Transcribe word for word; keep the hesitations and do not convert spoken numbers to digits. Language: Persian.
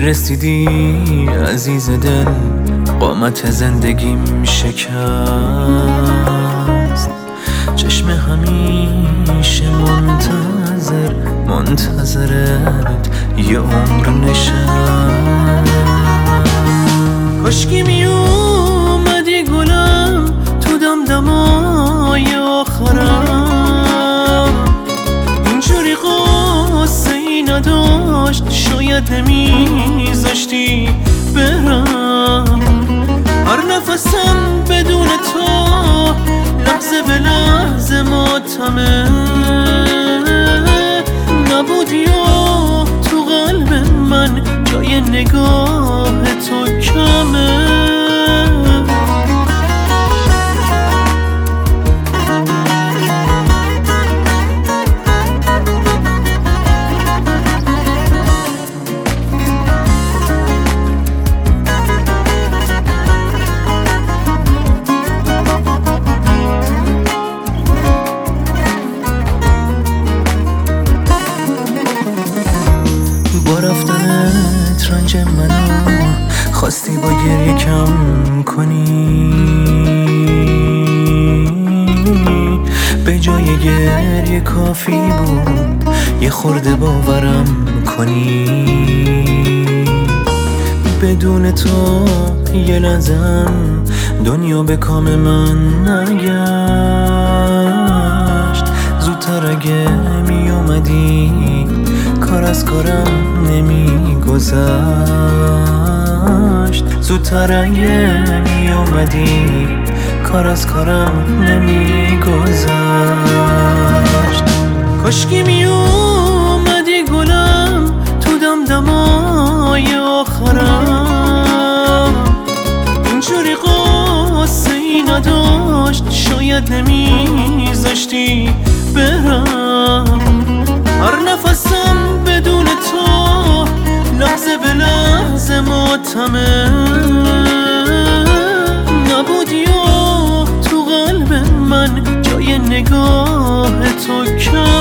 رسیدی عزیز دل، قامت زندگیم شکست. چشم همیشه منتظر منتظرت یه عمر نشست. کاشکی می اومدی گلم تو دمدمای آخرم، اینجوری قصه ای نداشت شاید نمیذاشتی برم. هر نفسم بدون تو لحظه به لحظه ماتمه، نبودی و تو قلب من جای نگاه تو کمه. با رفتنت رنج منو خواستی با گریه کم کنی، به جای گریه کافی بود یه خورده باورم کنی. بدون تو یه لحظم دنیا به کام من نگشت. زودتر اگه می اومدی کار از کارم نمی گذشت. زودتر اگه می اومدی کار از کارم نمی گذشت. کاشکی می اومدی گلم تو دمدمای آخرم، اینجوری قصه ای نداشت شاید نمیذاشتی برم. هر نفسم بدون تو لحظه به لحظه ماتمه، نبودی و تو قلب من جای نگاه تو کم.